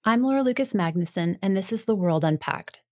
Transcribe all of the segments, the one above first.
I'm Laura Lucas Magnuson, and this is The World Unpacked.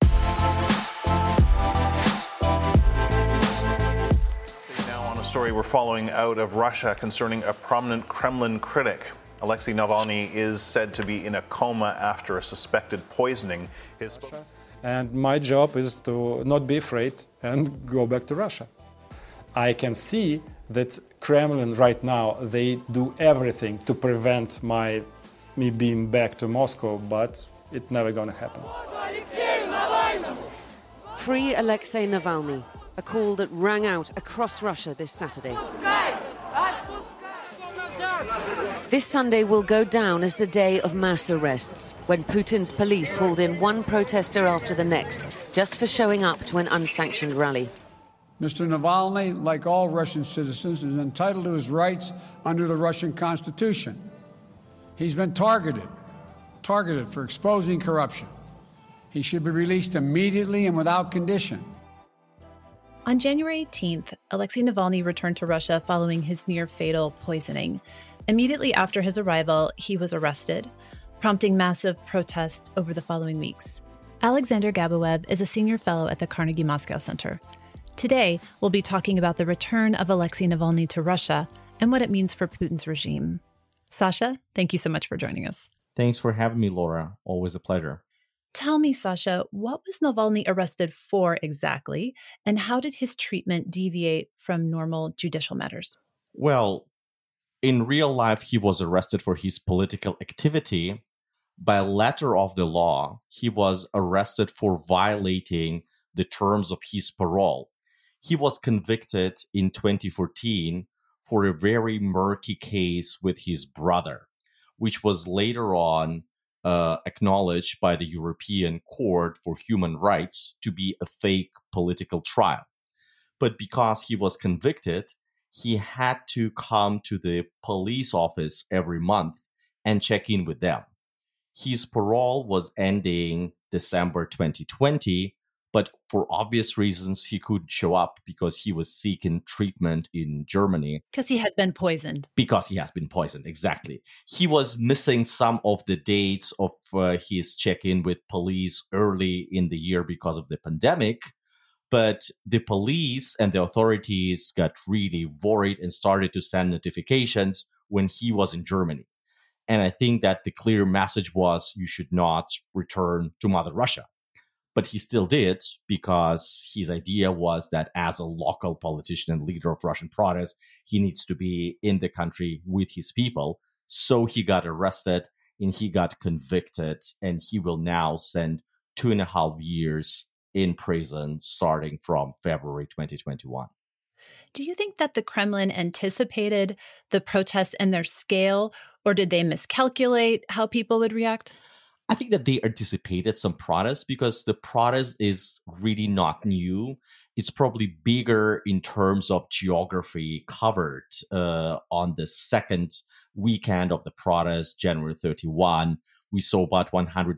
Now on a story we're following out of Russia concerning a prominent Kremlin critic. Alexei Navalny is said to be in a coma after a suspected poisoning. And my job is to not be afraid and go back to Russia. I can see that Kremlin right now, they do everything to prevent me being back to Moscow, but it's never gonna happen. Free Alexei Navalny, a call that rang out across Russia this Saturday. This Sunday will go down as the day of mass arrests, when Putin's police hauled in one protester after the next, just for showing up to an unsanctioned rally. Mr. Navalny, like all Russian citizens, is entitled to his rights under the Russian Constitution. He's been targeted for exposing corruption. He should be released immediately and without condition. On January 18th, Alexei Navalny returned to Russia following his near-fatal poisoning. Immediately after his arrival, he was arrested, prompting massive protests over the following weeks. Alexander Gaboev is a senior fellow at the Carnegie Moscow Center. Today, we'll be talking about the return of Alexei Navalny to Russia and what it means for Putin's regime. Sasha, thank you so much for joining us. Thanks for having me, Laura. Always a pleasure. Tell me, Sasha, what was Navalny arrested for exactly, and how did his treatment deviate from normal judicial matters? Well, in real life, he was arrested for his political activity. By letter of the law, he was arrested for violating the terms of his parole. He was convicted in 2014 for a very murky case with his brother, which was later on acknowledged by the European Court for Human Rights to be a fake political trial. But because he was convicted, he had to come to the police office every month and check in with them. His parole was ending December 2020, but for obvious reasons, he couldn't show up because he was seeking treatment in Germany. Because he had been poisoned. Because he has been poisoned, exactly. He was missing some of the dates of his check-in with police early in the year because of the pandemic. But the police and the authorities got really worried and started to send notifications when he was in Germany. And I think that the clear message was you should not return to Mother Russia. But he still did, because his idea was that as a local politician and leader of Russian protests, he needs to be in the country with his people. So he got arrested and he got convicted, and he will now spend 2.5 years in prison starting from February 2021. Do you think that the Kremlin anticipated the protests and their scale, or did they miscalculate how people would react? I think that they anticipated some protests because the protest is really not new. It's probably bigger in terms of geography covered on the second weekend of the protest, January 31. We saw about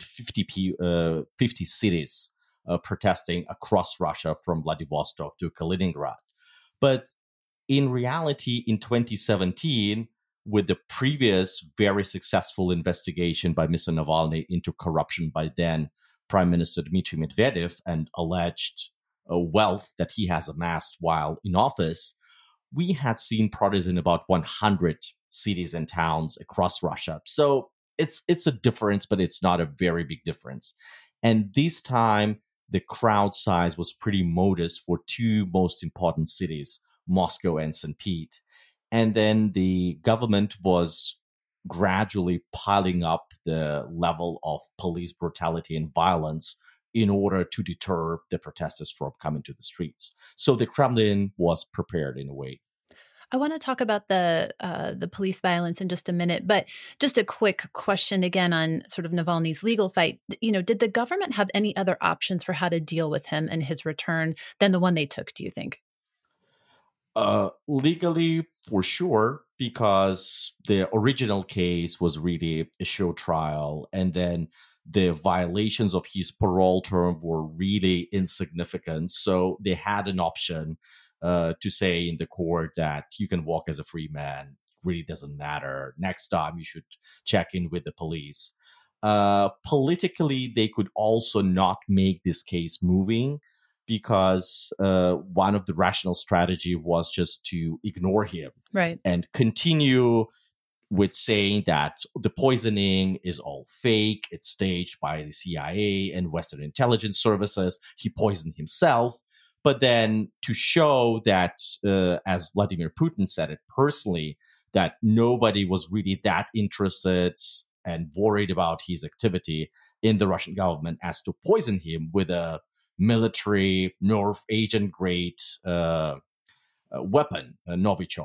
150 cities protesting across Russia from Vladivostok to Kaliningrad. But in reality, in 2017, with the previous very successful investigation by Mr. Navalny into corruption by then Prime Minister Dmitry Medvedev and alleged wealth that he has amassed while in office, we had seen protests in about 100 cities and towns across Russia. So it's a difference, but it's not a very big difference. And this time, the crowd size was pretty modest for two most important cities, Moscow and St. Pete. And then the government was gradually piling up the level of police brutality and violence in order to deter the protesters from coming to the streets. So the Kremlin was prepared in a way. I want to talk about the police violence in just a minute, but just a quick question again on sort of Navalny's legal fight. Did the government have any other options for how to deal with him and his return than the one they took, do you think? Legally, for sure, because the original case was really a show trial, and then the violations of his parole term were really insignificant. So they had an option to say in the court that you can walk as a free man. Really doesn't matter. Next time you should check in with the police. Politically, they could also not make this case moving because one of the rational strategy was just to ignore him, right, and continue with saying that the poisoning is all fake. It's staged by the CIA and Western intelligence services. He poisoned himself. But then to show that, as Vladimir Putin said it personally, that nobody was really that interested and worried about his activity in the Russian government as to poison him with a military North Asian grade weapon, Novichok.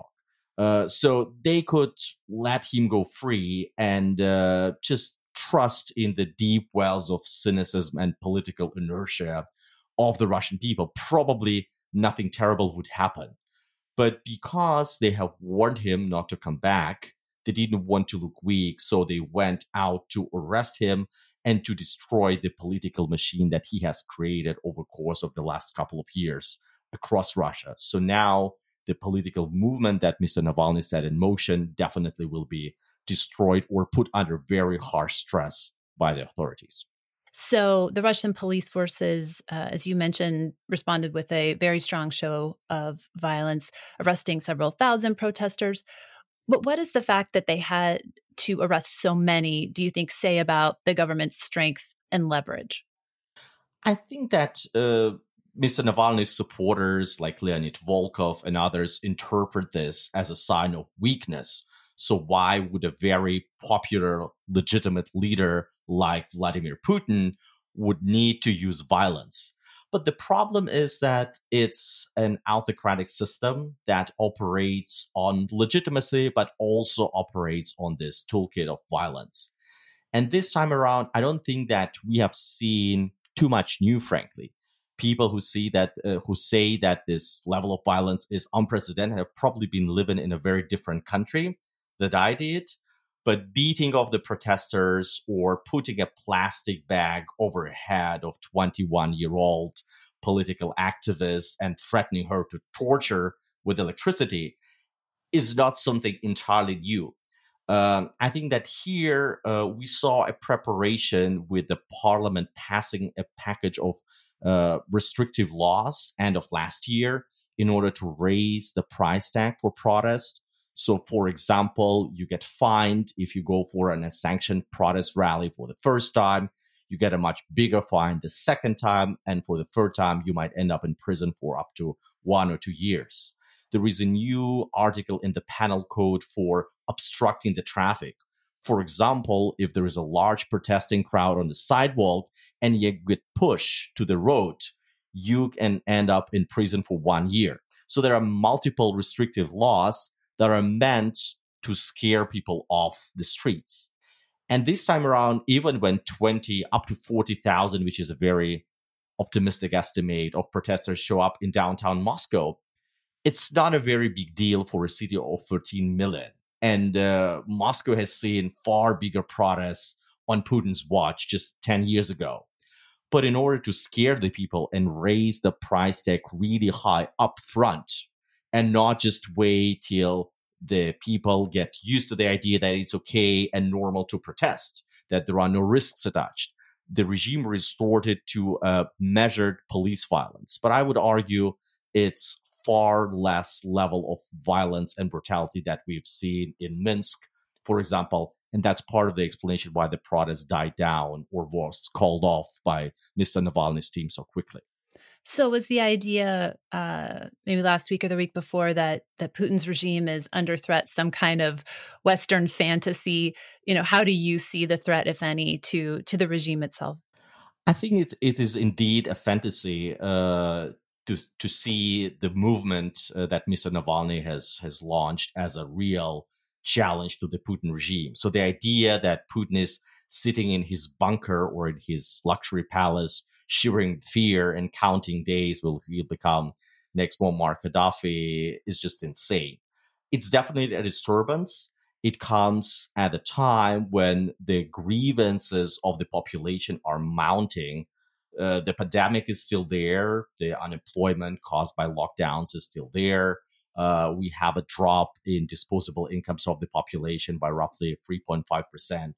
So they could let him go free and just trust in the deep wells of cynicism and political inertia of the Russian people. Probably nothing terrible would happen. But because they have warned him not to come back, they didn't want to look weak. So they went out to arrest him and to destroy the political machine that he has created over the course of the last couple of years across Russia. So now the political movement that Mr. Navalny set in motion definitely will be destroyed or put under very harsh stress by the authorities. So the Russian police forces, as you mentioned, responded with a very strong show of violence, arresting several thousand protesters. But what does the fact that they had to arrest so many, do you think, say about the government's strength and leverage? I think that Mr. Navalny's supporters like Leonid Volkov and others interpret this as a sign of weakness. So why would a very popular, legitimate leader like Vladimir Putin would need to use violence? But the problem is that it's an autocratic system that operates on legitimacy, but also operates on this toolkit of violence. And this time around, I don't think that we have seen too much new, frankly. People who say that this level of violence is unprecedented have probably been living in a very different country that I did. But beating of the protesters or putting a plastic bag over the head of 21-year-old political activist and threatening her to torture with electricity is not something entirely new. I think that here we saw a preparation with the parliament passing a package of restrictive laws end of last year in order to raise the price tag for protest. So, for example, you get fined if you go for an unsanctioned protest rally for the first time. You get a much bigger fine the second time. And for the third time, you might end up in prison for up to 1 or 2 years. There is a new article in the penal code for obstructing the traffic. For example, if there is a large protesting crowd on the sidewalk and you get pushed to the road, you can end up in prison for 1 year. So there are multiple restrictive laws that are meant to scare people off the streets. And this time around, even when 20 up to 40,000, which is a very optimistic estimate of protesters show up in downtown Moscow, it's not a very big deal for a city of 13 million. And Moscow has seen far bigger protests on Putin's watch just 10 years ago. But in order to scare the people and raise the price tag really high up front, and not just wait till the people get used to the idea that it's okay and normal to protest, that there are no risks attached, the regime resorted to measured police violence. But I would argue it's far less level of violence and brutality that we've seen in Minsk, for example. And that's part of the explanation why the protests died down or was called off by Mr. Navalny's team so quickly. So was the idea maybe last week or the week before that Putin's regime is under threat, some kind of Western fantasy? You know, how do you see the threat, if any, to the regime itself? I think it is indeed a fantasy to see the movement that Mr. Navalny has launched as a real challenge to the Putin regime. So the idea that Putin is sitting in his bunker or in his luxury palace, shivering fear and counting days will he become next Muammar Gaddafi is just insane. It's definitely a disturbance. It comes at a time when the grievances of the population are mounting. The pandemic is still there. The unemployment caused by lockdowns is still there. We have a drop in disposable incomes of the population by roughly 3.5%.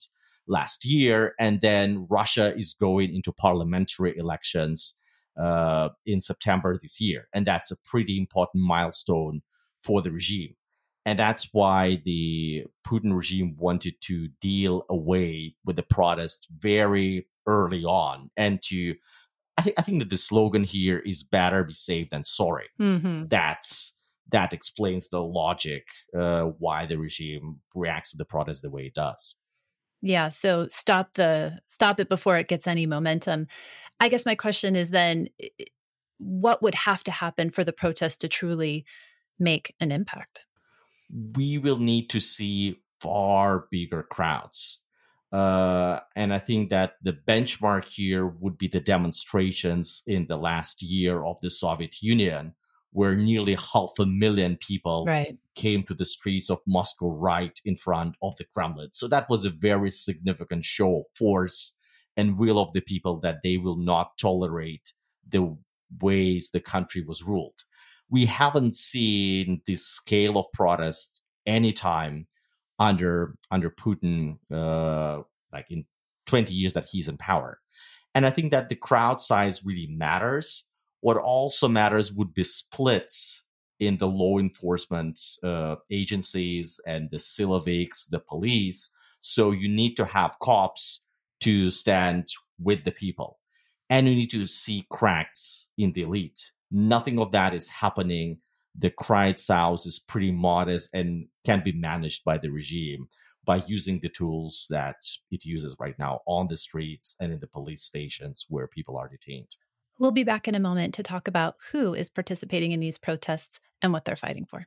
last year. And then Russia is going into parliamentary elections in September this year. And that's a pretty important milestone for the regime. And that's why the Putin regime wanted to deal away with the protests very early on. And I think that the slogan here is better be safe than sorry. Mm-hmm. That explains the logic why the regime reacts to the protests the way it does. Yeah, so stop it before it gets any momentum. I guess my question is then, what would have to happen for the protests to truly make an impact? We will need to see far bigger crowds. And I think that the benchmark here would be the demonstrations in the last year of the Soviet Union, where nearly 500,000 people came to the streets of Moscow right in front of the Kremlin. So that was a very significant show of force and will of the people that they will not tolerate the ways the country was ruled. We haven't seen this scale of protests anytime under Putin, like in 20 years that he's in power. And I think that the crowd size really matters. What also matters would be splits in the law enforcement agencies and the Siloviks, the police. So you need to have cops to stand with the people. And you need to see cracks in the elite. Nothing of that is happening. The crowd size is pretty modest and can be managed by the regime by using the tools that it uses right now on the streets and in the police stations where people are detained. We'll be back in a moment to talk about who is participating in these protests and what they're fighting for.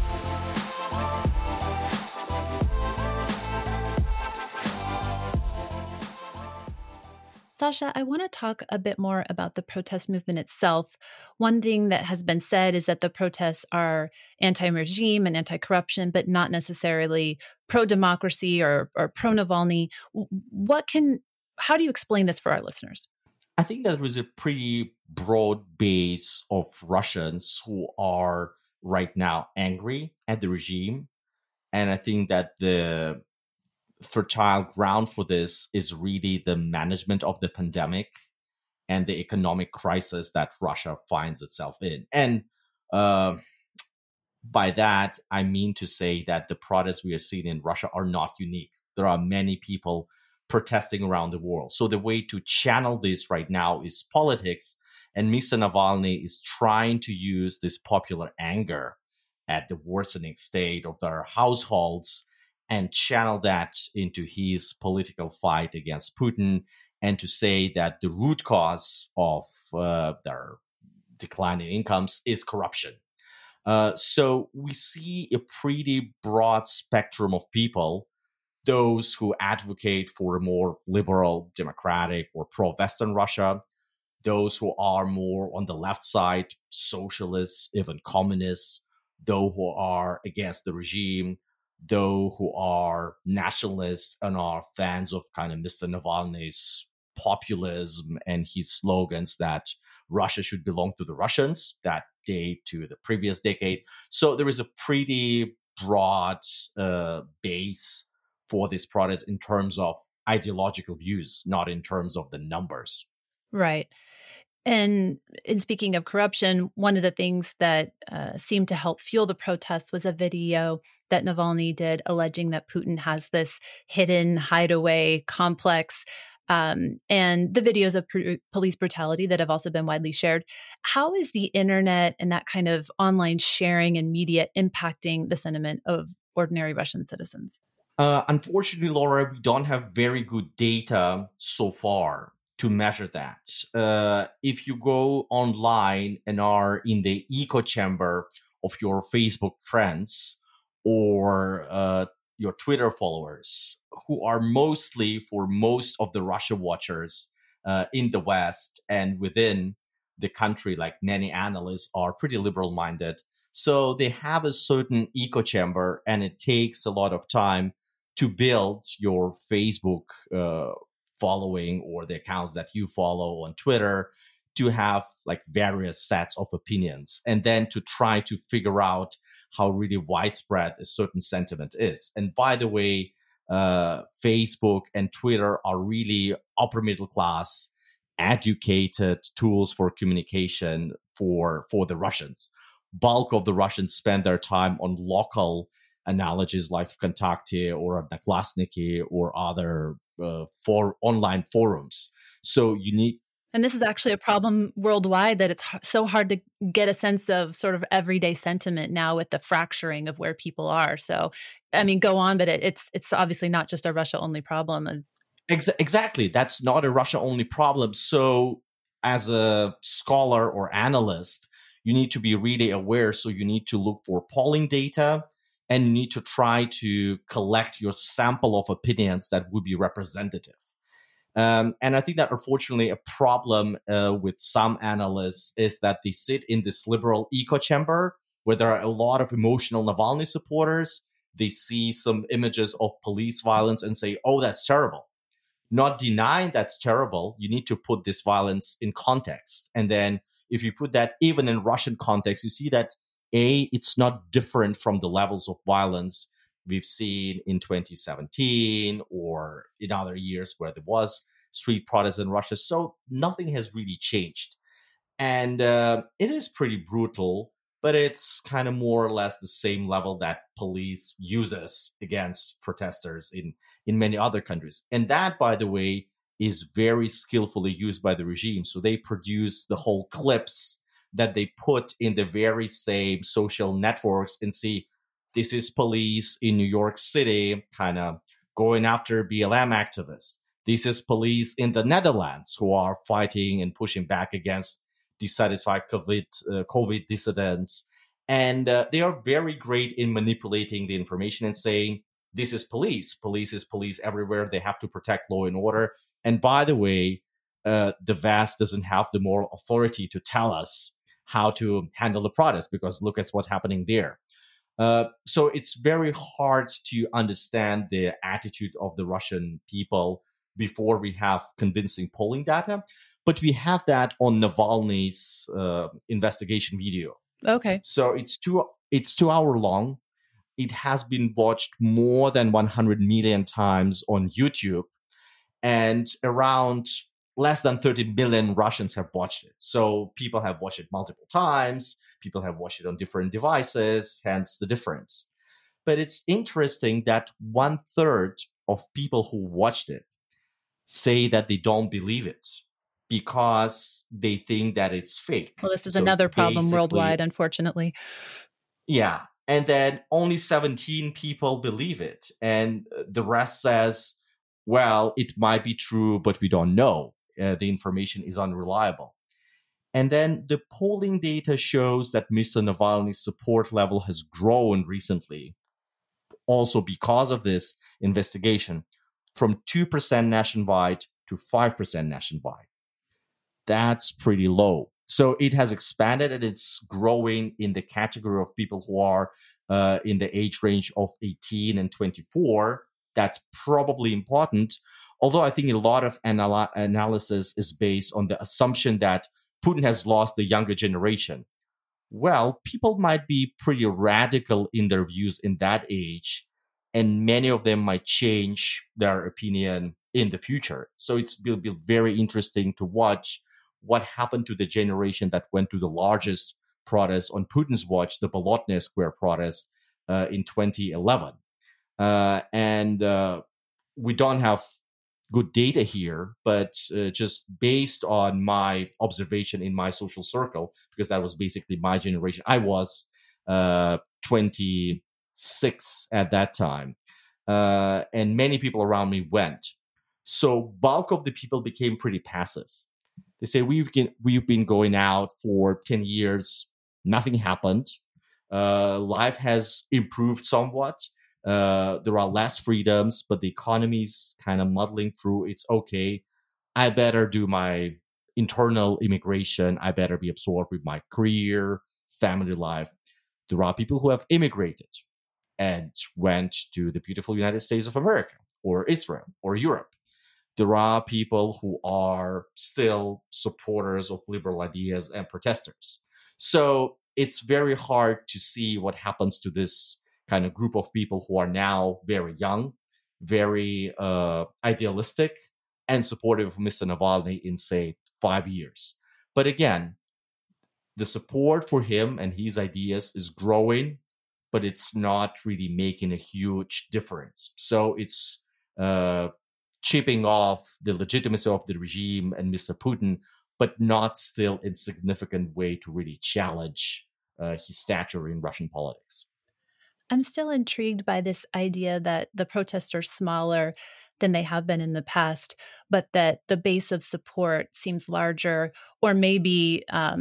Sasha, I want to talk a bit more about the protest movement itself. One thing that has been said is that the protests are anti-regime and anti-corruption, but not necessarily pro-democracy or pro-Navalny. How do you explain this for our listeners? I think that there is a pretty broad base of Russians who are right now angry at the regime. And I think that the fertile ground for this is really the management of the pandemic and the economic crisis that Russia finds itself in. And by that, I mean to say that the protests we are seeing in Russia are not unique. There are many people protesting around the world. So the way to channel this right now is politics. And Mr. Navalny is trying to use this popular anger at the worsening state of their households and channel that into his political fight against Putin, and to say that the root cause of their declining incomes is corruption. So we see a pretty broad spectrum of people, those who advocate for a more liberal, democratic, or pro-Western Russia, those who are more on the left side, socialists, even communists, those who are against the regime, those who are nationalists and are fans of kind of Mr. Navalny's populism and his slogans that Russia should belong to the Russians, that date to the previous decade. So there is a pretty broad base for this protest in terms of ideological views, not in terms of the numbers. Right. And in speaking of corruption, one of the things that seemed to help fuel the protests was a video that Navalny did alleging that Putin has this hidden hideaway complex, and the videos of police brutality that have also been widely shared. How is the internet and that kind of online sharing and media impacting the sentiment of ordinary Russian citizens? Unfortunately, Laura, we don't have very good data so far to measure that. If you go online and are in the echo chamber of your Facebook friends or your Twitter followers, who are mostly, for most of the Russia watchers in the West and within the country, like many analysts, are pretty liberal-minded. So they have a certain echo chamber, and it takes a lot of time to build your Facebook following or the accounts that you follow on Twitter to have like various sets of opinions, and then to try to figure out how really widespread a certain sentiment is. And by the way, Facebook and Twitter are really upper middle class, educated tools for communication for the Russians. Bulk of the Russians spend their time on local analogies like VKontakte or Odnoklassniki or other online forums. So you need. And this is actually a problem worldwide, that it's so hard to get a sense of sort of everyday sentiment now with the fracturing of where people are. So, I mean, go on, but it's obviously not just a Russia-only problem. Exactly. That's not a Russia-only problem. So as a scholar or analyst, you need to be really aware. So you need to look for polling data, and you need to try to collect your sample of opinions that would be representative. And I think that unfortunately a problem with some analysts is that they sit in this liberal echo chamber where there are a lot of emotional Navalny supporters. They see some images of police violence and say, oh, that's terrible. Not denying that's terrible. You need to put this violence in context. And then if you put that even in Russian context, you see that it's not different from the levels of violence we've seen in 2017 or in other years where there was street protests in Russia. So nothing has really changed. And it is pretty brutal, but it's kind of more or less the same level that police uses against protesters in many other countries. And that, by the way, is very skillfully used by the regime. So they produce the whole clips that they put in the very same social networks and see, this is police in New York City kind of going after BLM activists. This is police in the Netherlands who are fighting and pushing back against dissatisfied COVID dissidents. And they are very great in manipulating the information and saying, this is police. Police is police everywhere. They have to protect law and order. And by the way, the VAS doesn't have the moral authority to tell us how to handle the protest, because look at what's happening there. So it's very hard to understand the attitude of the Russian people before we have convincing polling data. But we have that on Navalny's investigation video. Okay. So it's 2 hour long. It has been watched more than 100 million times on YouTube, and around less than 30 million Russians have watched it. So people have watched it multiple times. People have watched it on different devices, hence the difference. But it's interesting that 1/3 of people who watched it say that they don't believe it because they think that it's fake. Well, this is another problem worldwide, unfortunately. Yeah. And then only 17 people believe it. And the rest says, well, it might be true, but we don't know. The information is unreliable. And then the polling data shows that Mr. Navalny's support level has grown recently, also because of this investigation, from 2% nationwide to 5% nationwide. That's pretty low. So it has expanded, and it's growing in the category of people who are in the age range of 18 and 24. That's probably important. Although I think a lot of analysis is based on the assumption that Putin has lost the younger generation. Well, people might be pretty radical in their views in that age, and many of them might change their opinion in the future. So it will be very interesting to watch what happened to the generation that went to the largest protest on Putin's watch, the Bolotnaya Square protest in 2011. We don't have good data here, but just based on my observation in my social circle, because that was basically my generation. I was 26 at that time, and many people around me went. So bulk of the people became pretty passive. They say, we've been going out for 10 years, nothing happened. Life has improved somewhat. There are less freedoms, but the economy's kind of muddling through. It's okay. I better do my internal immigration. I better be absorbed with my career, family life. There are people who have immigrated and went to the beautiful United States of America or Israel or Europe. There are people who are still supporters of liberal ideas and protesters. So it's very hard to see what happens to this kind of group of people who are now very young very idealistic and supportive of Mr. Navalny in, say, 5 years. But again, the support for him and his ideas is growing, but it's not really making a huge difference. So it's chipping off the legitimacy of the regime and Mr. Putin, but not still in significant way to really challenge his stature in Russian politics. I'm still intrigued by this idea that the protests are smaller than they have been in the past, but that the base of support seems larger, or maybe,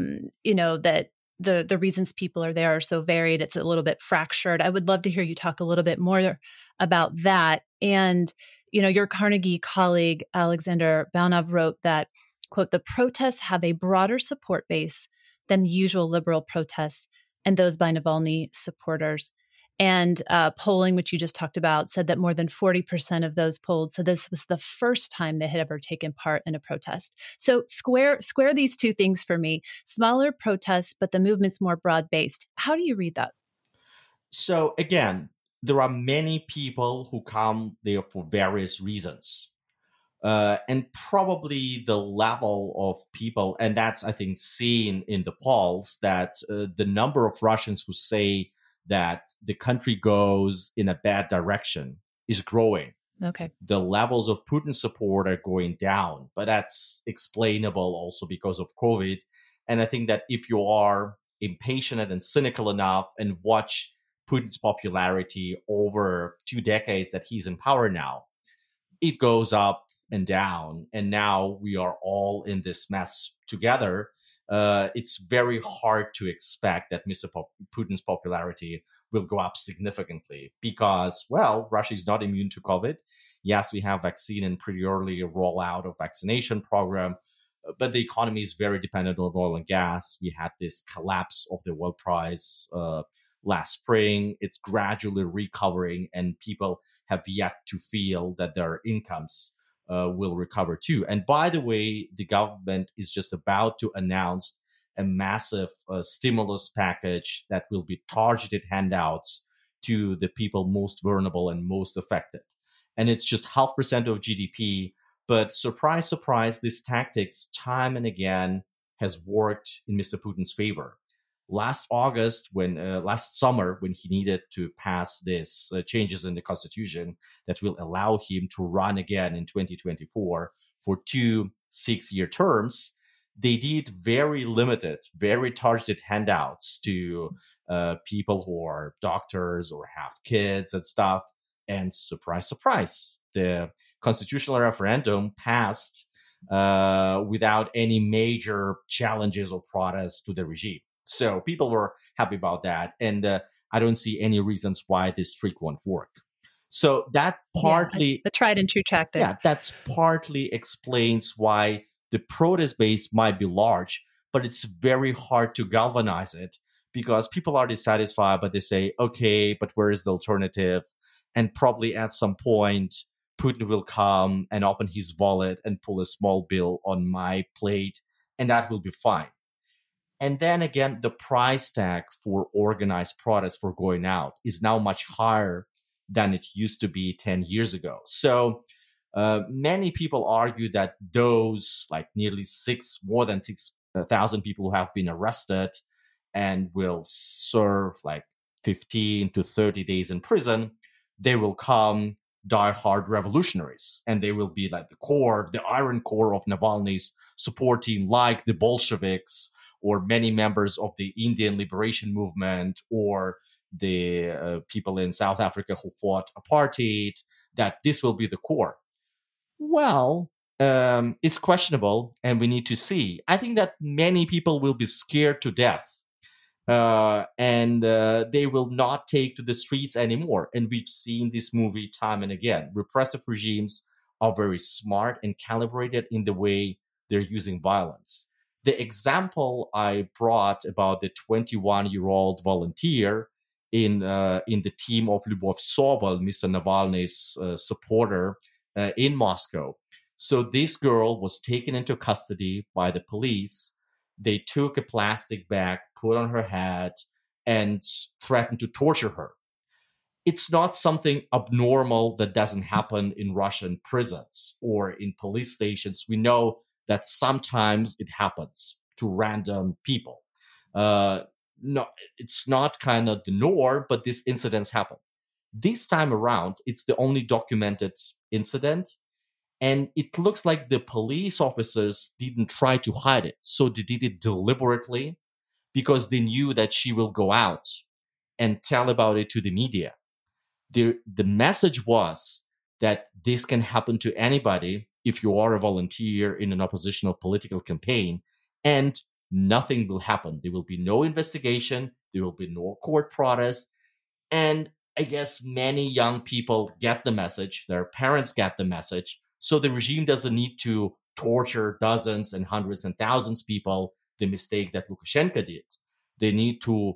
that the reasons people are there are so varied, it's a little bit fractured. I would love to hear you talk a little bit more about that. And, your Carnegie colleague, Alexander Baunov, wrote that, quote, the protests have a broader support base than usual liberal protests and those by Navalny supporters. And polling, which you just talked about, said that more than 40% of those polled said this was the first time they had ever taken part in a protest. So square these two things for me. Smaller protests, but the movement's more broad-based. How do you read that? So again, there are many people who come there for various reasons. And probably the level of people, and that's, I think, seen in the polls, that the number of Russians who say that the country goes in a bad direction is growing. Okay. The levels of Putin support are going down, but that's explainable also because of COVID. And I think that if you are impatient and cynical enough and watch Putin's popularity over 2 decades that he's in power now, it goes up and down. And now we are all in this mess together. It's very hard to expect that Mr. Putin's popularity will go up significantly because, well, Russia is not immune to COVID. Yes, we have vaccine and pretty early rollout of vaccination program, but the economy is very dependent on oil and gas. We had this collapse of the oil price last spring. It's gradually recovering, and people have yet to feel that their incomes will recover too. And by the way, the government is just about to announce a massive stimulus package that will be targeted handouts to the people most vulnerable and most affected. And it's just 0.5% of GDP. But surprise, surprise, this tactics time and again has worked in Mr. Putin's favor. Last summer, when he needed to pass this changes in the constitution that will allow him to run again in 2024 for 2 6-year terms, they did very limited, very targeted handouts to people who are doctors or have kids and stuff. And surprise, surprise, the constitutional referendum passed without any major challenges or protests to the regime. So people were happy about that. And I don't see any reasons why this trick won't work. So that partly... the tried and true tactic. Yeah, that's partly explains why the protest base might be large, but it's very hard to galvanize it because people are dissatisfied, but they say, okay, but where is the alternative? And probably at some point, Putin will come and open his wallet and pull a small bill on my plate, and that will be fine. And then again, the price tag for organized protests for going out is now much higher than it used to be 10 years ago. So many people argue that those like nearly more than 6,000 people who have been arrested and will serve like 15 to 30 days in prison, they will come diehard revolutionaries. And they will be like the iron core of Navalny's support team, like the Bolsheviks, or many members of the Indian Liberation Movement, or the people in South Africa who fought apartheid, that this will be the core. Well, it's questionable, and we need to see. I think that many people will be scared to death, and they will not take to the streets anymore. And we've seen this movie time and again. Repressive regimes are very smart and calibrated in the way they're using violence. The example I brought about the 21-year-old volunteer in the team of Lyubov Sobol, Mr. Navalny's supporter in Moscow. So this girl was taken into custody by the police. They took a plastic bag, put on her head, and threatened to torture her. it's not something abnormal that doesn't happen in Russian prisons or in police stations. We know that sometimes it happens to random people. No, it's not kind of the norm, but these incidents happen. This time around, it's the only documented incident. And it looks like the police officers didn't try to hide it. So they did it deliberately because they knew that she will go out and tell about it to the media. The message was that this can happen to anybody if you are a volunteer in an oppositional political campaign, and nothing will happen. There will be no investigation. There will be no court protest. And I guess many young people get the message. Their parents get the message. So the regime doesn't need to torture dozens and hundreds and thousands of people, the mistake that Lukashenko did. They need to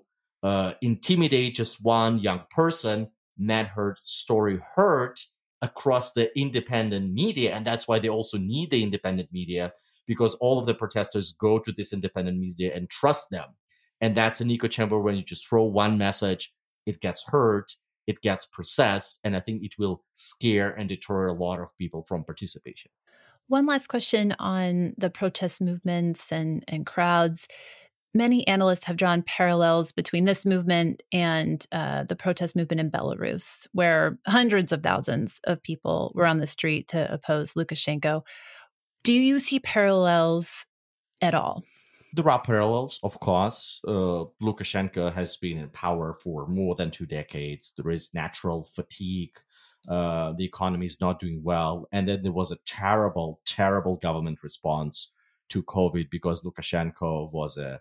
intimidate just one young person, let her story heard across the independent media. And that's why they also need the independent media, because all of the protesters go to this independent media and trust them. And that's an echo chamber. When you just throw one message, it gets heard, it gets processed, and I think it will scare and deter a lot of people from participation. One last question on the protest movements and crowds. Many analysts have drawn parallels between this movement and the protest movement in Belarus, where hundreds of thousands of people were on the street to oppose Lukashenko. Do you see parallels at all? There are parallels, of course. Lukashenko has been in power for more than 2 decades. There is natural fatigue. The economy is not doing well. And then there was a terrible, terrible government response to COVID because Lukashenko was a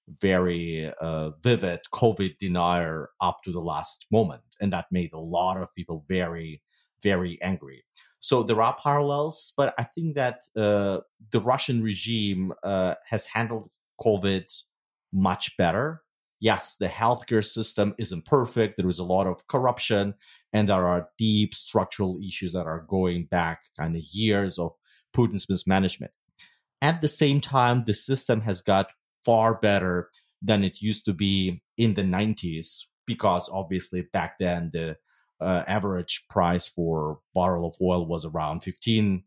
very vivid COVID denier up to the last moment. And that made a lot of people very, very angry. So there are parallels, but I think that the Russian regime has handled COVID much better. Yes, the healthcare system isn't perfect. There is a lot of corruption, and there are deep structural issues that are going back kind of years of Putin's mismanagement. At the same time, the system has got far better than it used to be in the 90s, because obviously back then the average price for a barrel of oil was around $15.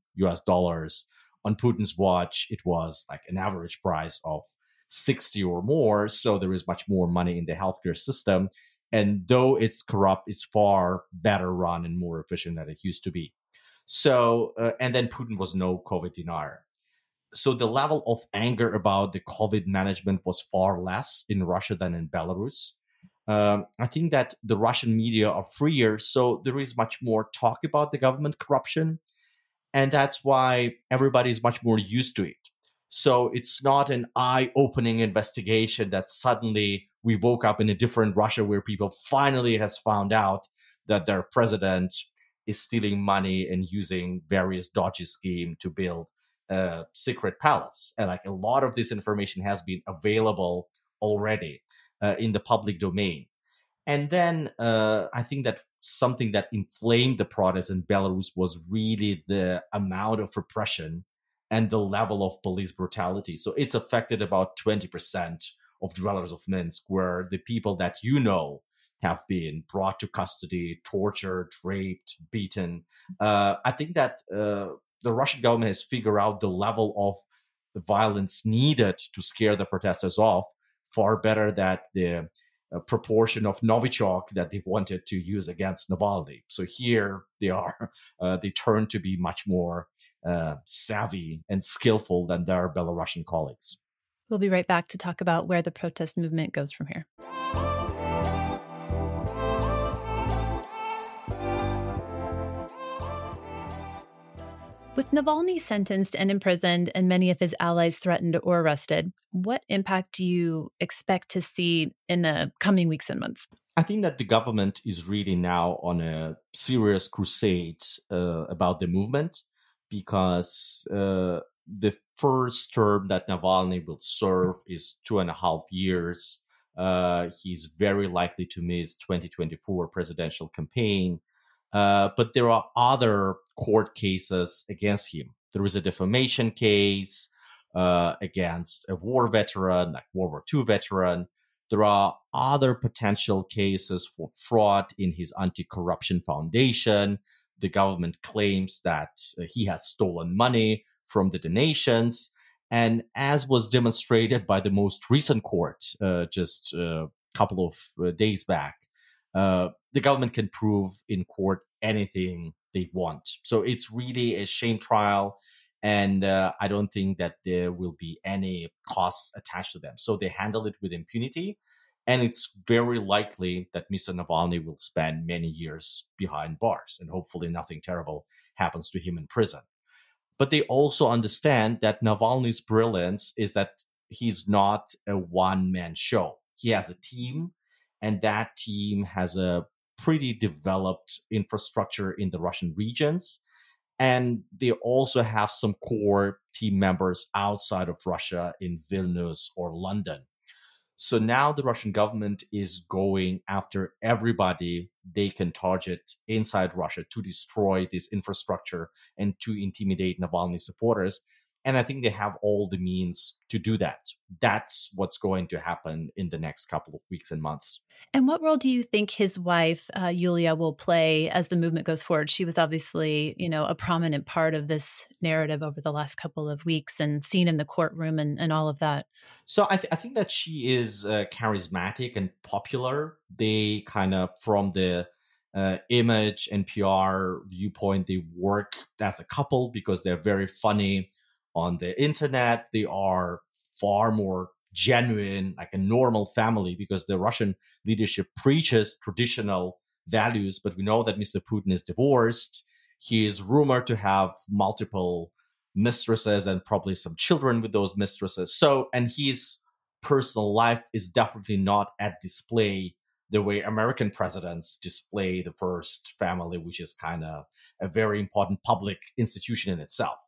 On Putin's watch, it was like an average price of 60 or more. So there is much more money in the healthcare system. And though it's corrupt, it's far better run and more efficient than it used to be. So, and then Putin was no COVID denier. So the level of anger about the COVID management was far less in Russia than in Belarus. I think that the Russian media are freer, so there is much more talk about the government corruption. And that's why everybody is much more used to it. So it's not an eye-opening investigation that suddenly we woke up in a different Russia where people finally has found out that their president is stealing money and using various dodgy schemes to build a secret palace. And like a lot of this information has been available already in the public domain. And then I think that something that inflamed the protests in Belarus was really the amount of repression and the level of police brutality. So it's affected about 20% of dwellers of Minsk, where the people that you know have been brought to custody, tortured, raped, beaten. I think that the Russian government has figured out the level of violence needed to scare the protesters off far better than the proportion of Novichok that they wanted to use against Navalny. So here they are, they turn to be much more savvy and skillful than their Belarusian colleagues. We'll be right back to talk about where the protest movement goes from here. With Navalny sentenced and imprisoned and many of his allies threatened or arrested, what impact do you expect to see in the coming weeks and months? I think that the government is really now on a serious crusade about the movement, because the first term that Navalny will serve is 2.5 years. He's very likely to miss 2024 presidential campaign. But there are other court cases against him. There is a defamation case against a war veteran, like World War II veteran. There are other potential cases for fraud in his anti-corruption foundation. The government claims that he has stolen money from the donations. And as was demonstrated by the most recent court just a couple of days back, the government can prove in court anything they want. So it's really a shame trial. And I don't think that there will be any costs attached to them. So they handle it with impunity. And it's very likely that Mr. Navalny will spend many years behind bars. And hopefully nothing terrible happens to him in prison. But they also understand that Navalny's brilliance is that he's not a one-man show. He has a team, and that team has a pretty developed infrastructure in the Russian regions. And they also have some core team members outside of Russia in Vilnius or London. So now the Russian government is going after everybody they can target inside Russia to destroy this infrastructure and to intimidate Navalny supporters. And I think they have all the means to do that. That's what's going to happen in the next couple of weeks and months. And what role do you think his wife, Yulia, will play as the movement goes forward? She was obviously, a prominent part of this narrative over the last couple of weeks and seen in the courtroom and all of that. So I think that she is charismatic and popular. They kind of, from the image and PR viewpoint, they work as a couple because they're very funny on the internet. They are far more genuine, like a normal family, because the Russian leadership preaches traditional values. But we know that Mr. Putin is divorced. He is rumored to have multiple mistresses and probably some children with those mistresses. So, and his personal life is definitely not at display the way American presidents display the first family, which is kind of a very important public institution in itself.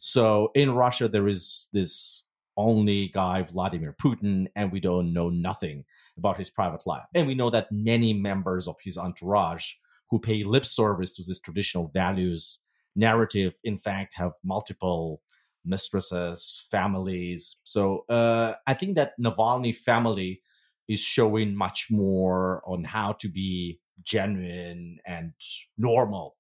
So in Russia, there is this only guy, Vladimir Putin, and we don't know nothing about his private life. And we know that many members of his entourage who pay lip service to this traditional values narrative, in fact, have multiple mistresses, families. So I think that Navalny family is showing much more on how to be genuine and normal.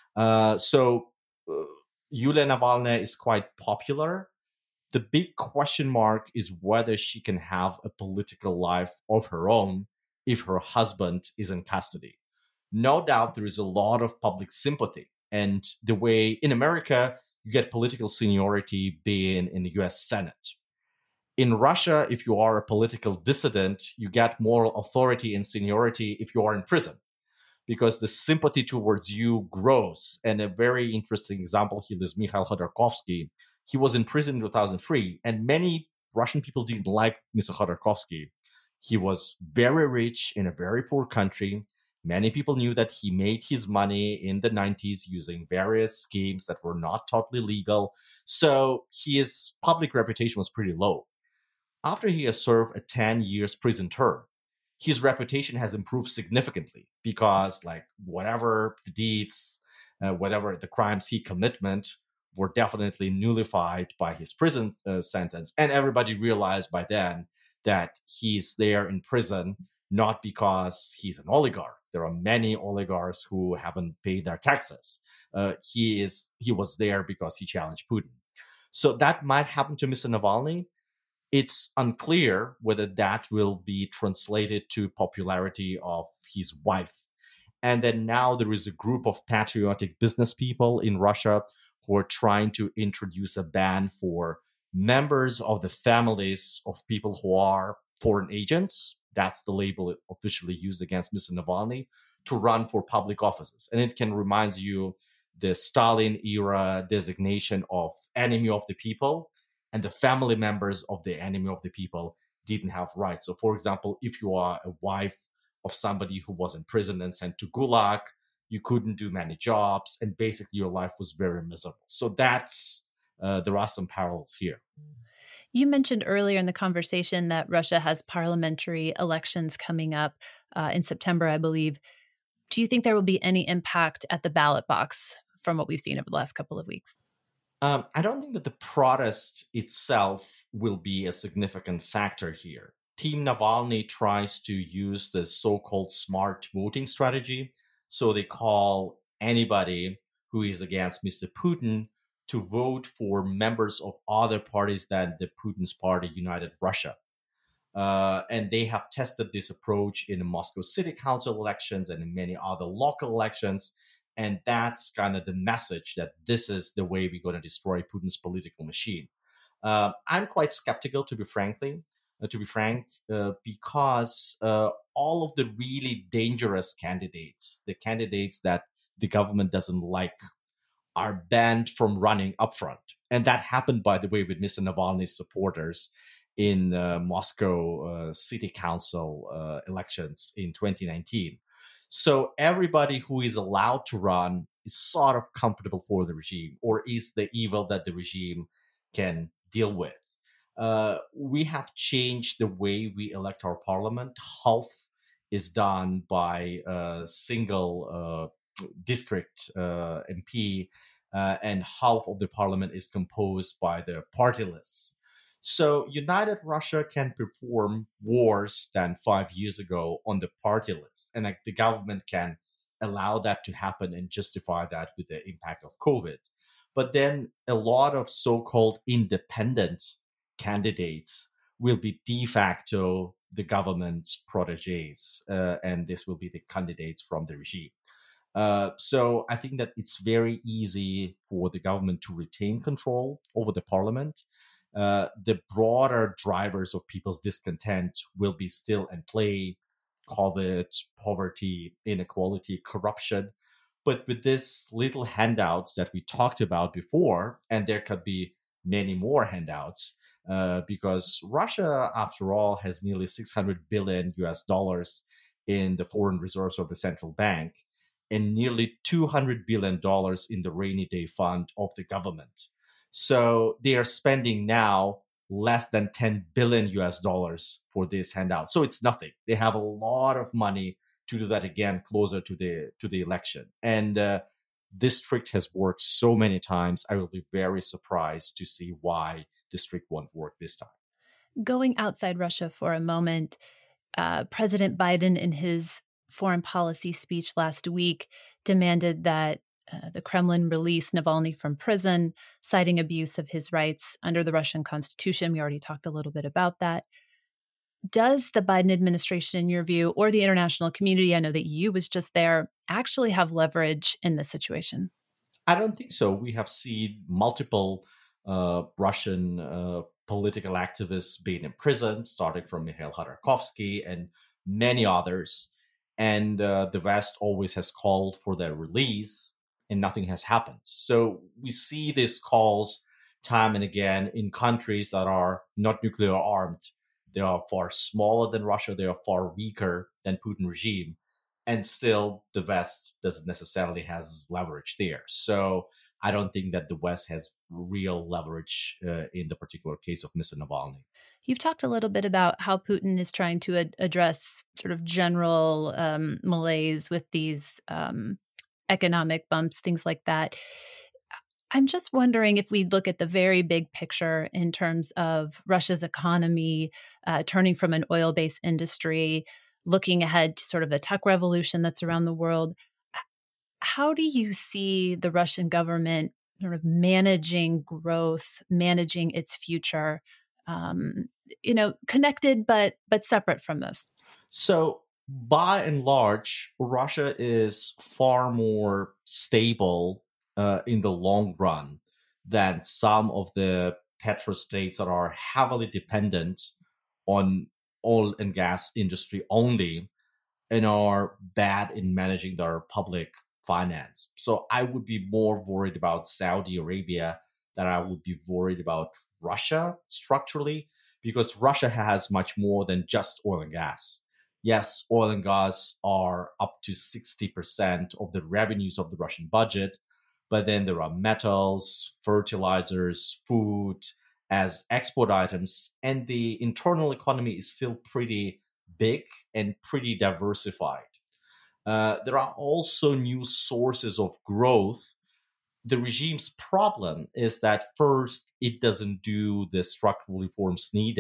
Yulia Navalny is quite popular. The big question mark is whether she can have a political life of her own if her husband is in custody. No doubt there is a lot of public sympathy. And the way in America, you get political seniority being in the US Senate. In Russia, if you are a political dissident, you get moral authority and seniority if you are in prison, because the sympathy towards you grows. And a very interesting example here is Mikhail Khodorkovsky. He was in prison in 2003, and many Russian people didn't like Mr. Khodorkovsky. He was very rich in a very poor country. Many people knew that he made his money in the 90s using various schemes that were not totally legal. So his public reputation was pretty low. After he has served a 10 years prison term, his reputation has improved significantly because, whatever the deeds, whatever the crimes he committed were definitely nullified by his prison sentence. And everybody realized by then that he's there in prison not because he's an oligarch. There are many oligarchs who haven't paid their taxes. He was there because he challenged Putin. So that might happen to Mr. Navalny. It's unclear whether that will be translated to popularity of his wife. And then now there is a group of patriotic business people in Russia who are trying to introduce a ban for members of the families of people who are foreign agents. That's the label officially used against Mr. Navalny, to run for public offices. And it can remind you the Stalin era designation of enemy of the people, and the family members of the enemy of the people didn't have rights. So, for example, if you are a wife of somebody who was in prison and sent to Gulag, you couldn't do many jobs, and basically your life was very miserable. So there are some parallels here. You mentioned earlier in the conversation that Russia has parliamentary elections coming up in September, I believe. Do you think there will be any impact at the ballot box from what we've seen over the last couple of weeks? I don't think that the protest itself will be a significant factor here. Team Navalny tries to use the so-called smart voting strategy. So they call anybody who is against Mr. Putin to vote for members of other parties than the Putin's party, United Russia. And they have tested this approach in the Moscow City Council elections and in many other local elections. And that's kind of the message that this is the way we're going to destroy Putin's political machine. I'm quite skeptical, to be frank, because all of the really dangerous candidates, the candidates that the government doesn't like, are banned from running upfront. And that happened, by the way, with Mr. Navalny's supporters in Moscow City Council elections in 2019. So everybody who is allowed to run is sort of comfortable for the regime, or is the evil that the regime can deal with. We have changed the way we elect our parliament. Half is done by a single district MP, and half of the parliament is composed by the party lists. So United Russia can perform worse than 5 years ago on the party list. And the government can allow that to happen and justify that with the impact of COVID. But then a lot of so-called independent candidates will be de facto the government's protégés, and this will be the candidates from the regime. So I think that it's very easy for the government to retain control over the parliament. The broader drivers of people's discontent will be still in play: COVID, poverty, inequality, corruption. But with these little handouts that we talked about before, and there could be many more handouts, because Russia, after all, has nearly $600 billion in the foreign reserves of the central bank, and nearly $200 billion in the rainy day fund of the government. So they are spending now less than $10 billion for this handout. So it's nothing. They have a lot of money to do that again closer to the election. And this trick has worked so many times. I will be very surprised to see why this trick won't work this time. Going outside Russia for a moment, President Biden, in his foreign policy speech last week, demanded that the Kremlin release Navalny from prison, citing abuse of his rights under the Russian Constitution. We already talked a little bit about that. Does the Biden administration, in your view, or the international community, I know the EU was just there, actually have leverage in this situation? I don't think so. We have seen multiple Russian political activists being in prison, starting from Mikhail Khodorkovsky and many others. And the West always has called for their release, and nothing has happened. So we see these calls time and again in countries that are not nuclear armed. They are far smaller than Russia. They are far weaker than Putin regime. And still, the West doesn't necessarily has leverage there. So I don't think that the West has real leverage in the particular case of Mr. Navalny. You've talked a little bit about how Putin is trying to address sort of general malaise with these economic bumps, things like that. I'm just wondering if we look at the very big picture in terms of Russia's economy, turning from an oil-based industry, looking ahead to sort of the tech revolution that's around the world. How do you see the Russian government sort of managing growth, managing its future, connected but separate from this? So by and large, Russia is far more stable in the long run than some of the petrostates that are heavily dependent on oil and gas industry only and are bad in managing their public finance. So I would be more worried about Saudi Arabia than I would be worried about Russia structurally, because Russia has much more than just oil and gas. Yes, oil and gas are up to 60% of the revenues of the Russian budget, but then there are metals, fertilizers, food as export items, and the internal economy is still pretty big and pretty diversified. There are also new sources of growth. The regime's problem is that first, it doesn't do the structural reforms needed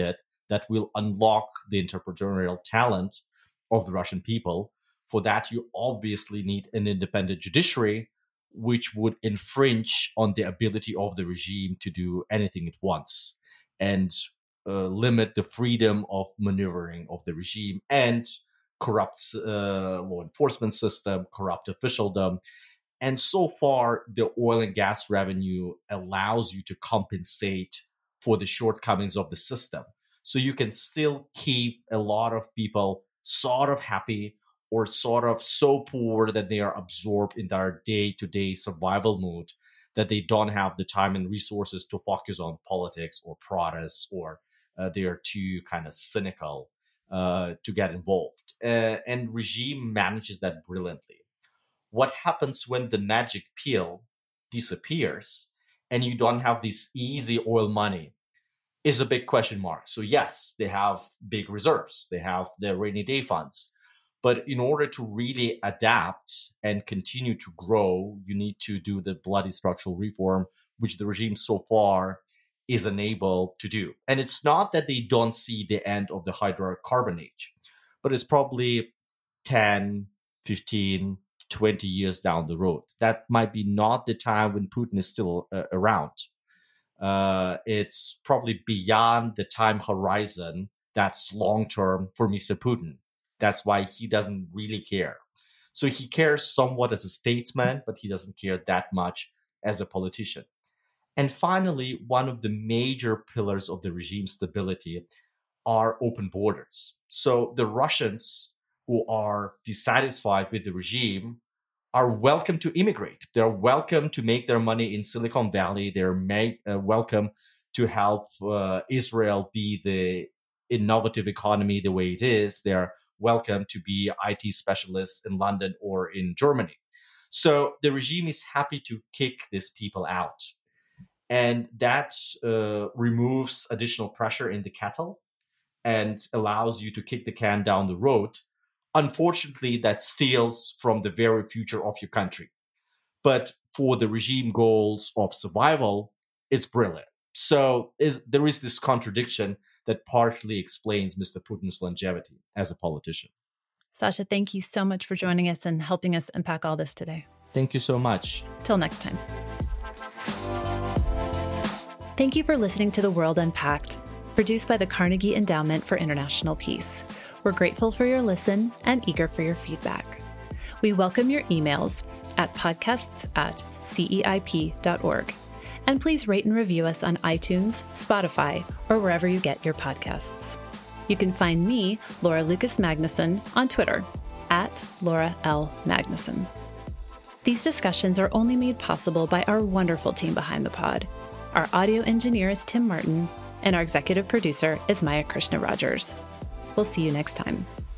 that will unlock the entrepreneurial talent of the Russian people. For that, you obviously need an independent judiciary, which would infringe on the ability of the regime to do anything it wants and limit the freedom of maneuvering of the regime and corrupt law enforcement system, corrupt officialdom. And so far, the oil and gas revenue allows you to compensate for the shortcomings of the system. So you can still keep a lot of people sort of happy or sort of so poor that they are absorbed in their day-to-day survival mode that they don't have the time and resources to focus on politics or protests, or they are too kind of cynical to get involved. And regime manages that brilliantly. What happens when the magic pill disappears and you don't have this easy oil money is a big question mark. So yes, they have big reserves. They have the rainy day funds. But in order to really adapt and continue to grow, you need to do the bloody structural reform, which the regime so far is unable to do. And it's not that they don't see the end of the hydrocarbon age, but it's probably 10, 15, 20 years down the road. That might be not the time when Putin is still around. It's probably beyond the time horizon that's long-term for Mr. Putin. That's why he doesn't really care. So he cares somewhat as a statesman, but he doesn't care that much as a politician. And finally, one of the major pillars of the regime stability are open borders. So the Russians who are dissatisfied with the regime are welcome to immigrate. They're welcome to make their money in Silicon Valley. They're welcome to help Israel be the innovative economy the way it is. They're welcome to be IT specialists in London or in Germany. So the regime is happy to kick these people out. And that removes additional pressure in the kettle and allows you to kick the can down the road. Unfortunately, that steals from the very future of your country. But for the regime goals of survival, it's brilliant. So there is this contradiction that partially explains Mr. Putin's longevity as a politician. Sasha, thank you so much for joining us and helping us unpack all this today. Thank you so much. Till next time. Thank you for listening to The World Unpacked, produced by the Carnegie Endowment for International Peace. We're grateful for your listen and eager for your feedback. We welcome your emails at podcasts@ceip.org. And please rate and review us on iTunes, Spotify, or wherever you get your podcasts. You can find me, Laura Lucas Magnuson, on Twitter @Laura L. Magnuson. These discussions are only made possible by our wonderful team behind the pod. Our audio engineer is Tim Martin, and our executive producer is Maya Krishna Rogers. We'll see you next time.